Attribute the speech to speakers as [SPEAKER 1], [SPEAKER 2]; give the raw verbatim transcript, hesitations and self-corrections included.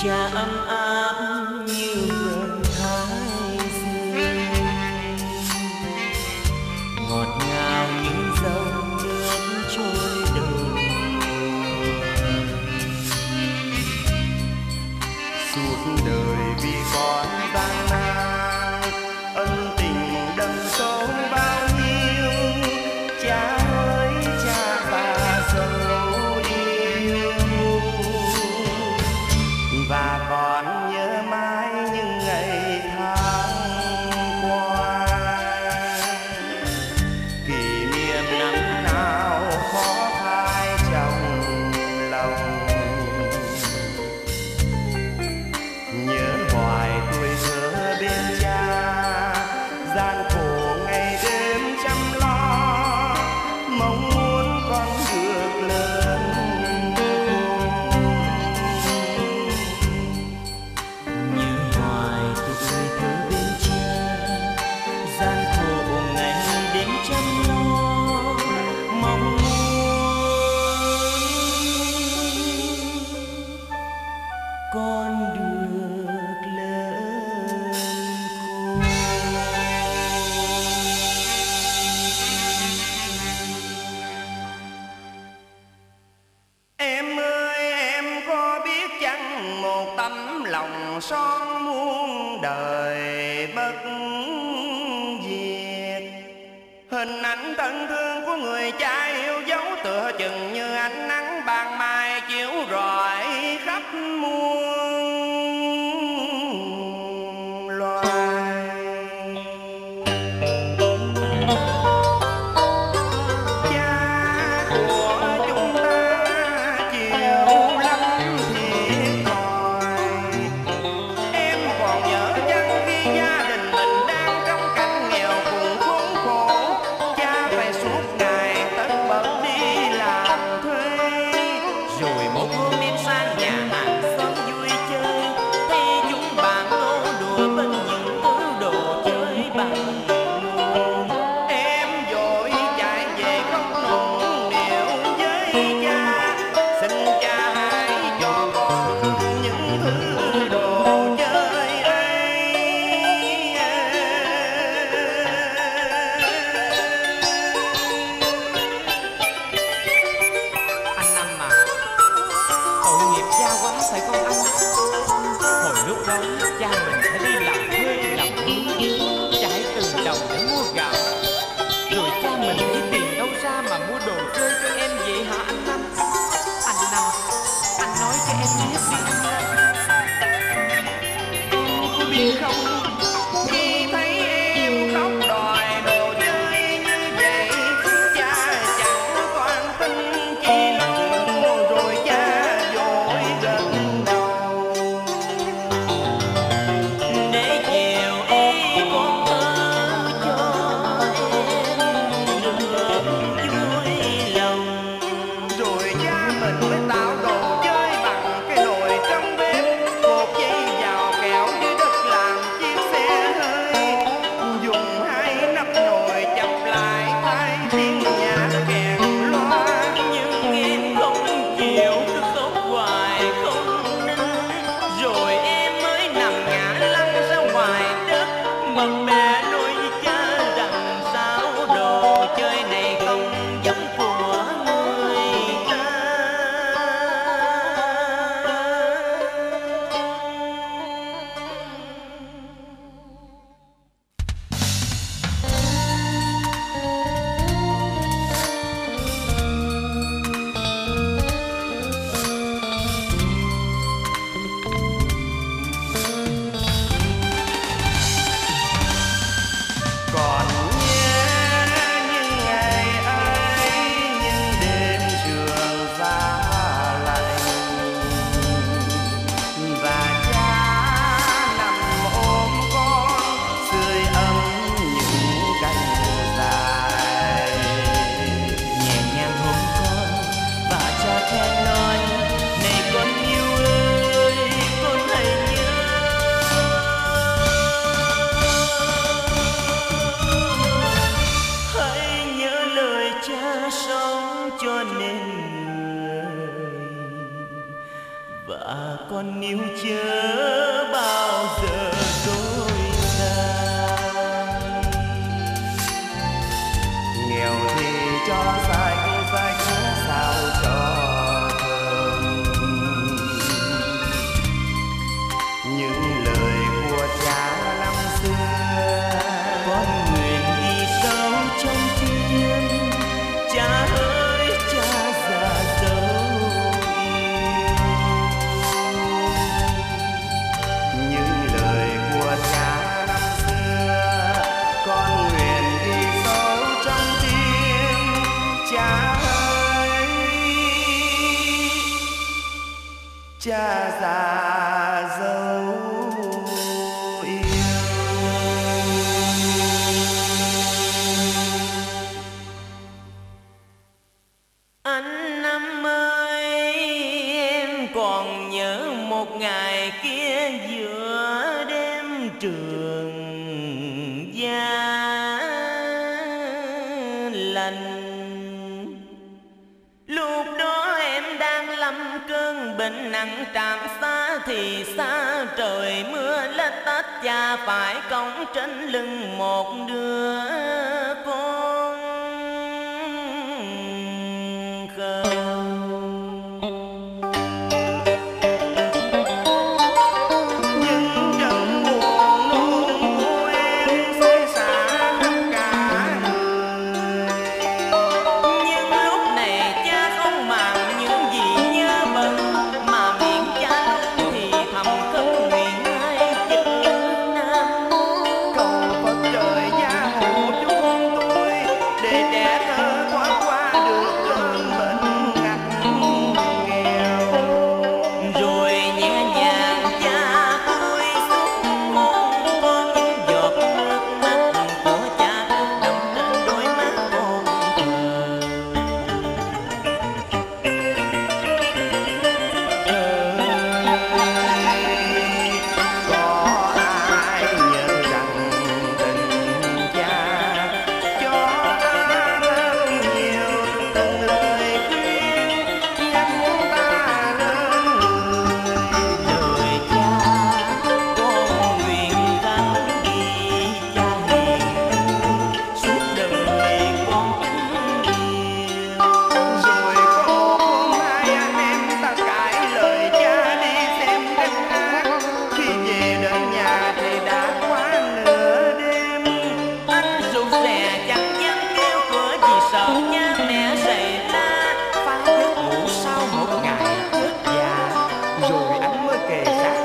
[SPEAKER 1] cha ấm áp như vườn thái dương, ngọt ngào như dòng nước trôi đời.
[SPEAKER 2] Suốt đời vì con gian nan, ân tình đậm sâu bao nhiêu. Cha ơi cha già dấu yêu, và con nhớ mãi những ngày tháng qua. Kỷ niệm năm nào khó phai trong lòng, nhớ hoài tuổi thơ bên cha, gian khổ ngày đêm chăm lo, mong muốn con được lớn khôn.
[SPEAKER 1] Nhớ hoài tuổi thơ bên cha, gian khổ ngày đêm chăm lo, mong muốn con được lớn khôn.
[SPEAKER 2] Em ơi em có biết chăng, một tấm lòng son muôn đời bất diệt. Hình ảnh thân thương của người cha yêu dấu tựa chừng như ánh nắng ban mai chiếu rọi khắp muôn loài. Cha của chúng ta chiều lắm thiệt thòi. Em còn nhớ chăng khi gia đình mình đang trong cảnh nghèo cùng khốn khổ, cha phải suốt ngày tất bật đi làm thuê,
[SPEAKER 1] Rồi một hôm em sang nhà hàng xóm vui chơi, thấy chúng bạn nô đùa bên những thứ đồ chơi bằng nồi.
[SPEAKER 2] em vội chạy về khóc nũng nịu với cha, xin cha hãy cho con những thứ đồ chơi ấy.
[SPEAKER 1] Anh Năm mà, tội nghiệp cha quá phải không anh? Hồi lúc đó cha mình phải đi làm thuê làm mướn, trải từng đồng để mua gạo. Rồi cha mình lấy tiền đâu ra mà mua đồ chơi cho em vậy hả anh Năm? Anh Năm, anh nói cho em biết đi anh Năm.
[SPEAKER 2] Em có biết không, khi thấy em khóc đòi đồ chơi như vậy, cha chẳng toàn tin chi đâu, rồi cha vội gật đầu.
[SPEAKER 1] Để chiều ấy con thơ cho em được vui lòng.
[SPEAKER 2] Rồi con níu chớ bao giờ dối gian. Nghèo thì cho dài cô dài khổ sao cho thơm. Những lời của cha năm xưa con nguyện ghi sâu trong tim. Cha ơi cha già dấu yêu. Những lời của cha năm xưa con nguyện ghi sâu trong tim. Cha ơi cha già dấu
[SPEAKER 1] Anh Năm ơi, em còn nhớ một ngày kia giữa đêm trường giá lạnh. Lúc đó em đang lâm cơn bệnh nặng trạm xá, thì xa trời mưa lách tách, cha phải cõng trên lưng một đứa con.
[SPEAKER 2] Rồi anh mới kề sát